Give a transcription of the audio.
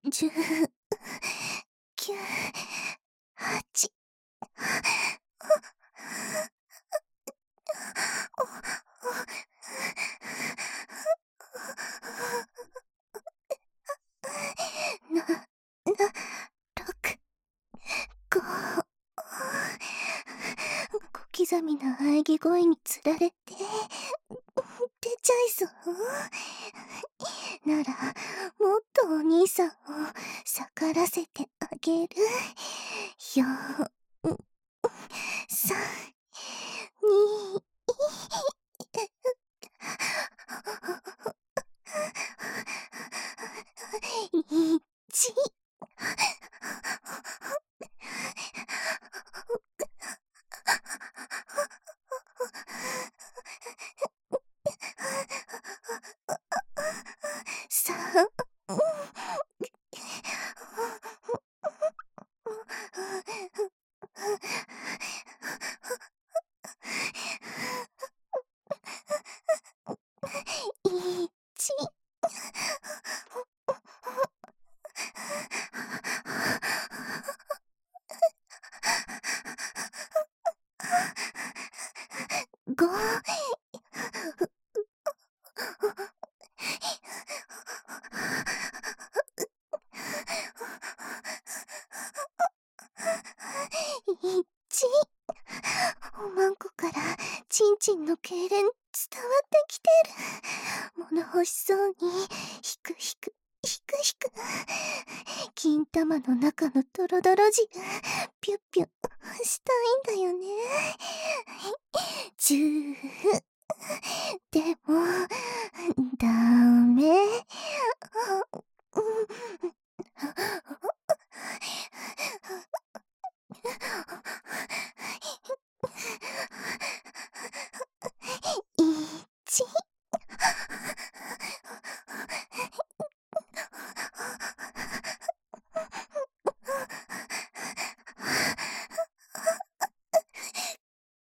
10、9、8。6、5。小刻みな喘ぎ声につられて、出ちゃいそう。なら、もっとお兄さんを逆らせてあげる。4、3、2、1。3。1。5。1。おまんこからちんちんの痙攣伝わってきてる。物欲しそうにひくひくひくひく。金玉の中のドロドロ汁ピュッピュッしたいんだよね。10。でもダメ。1。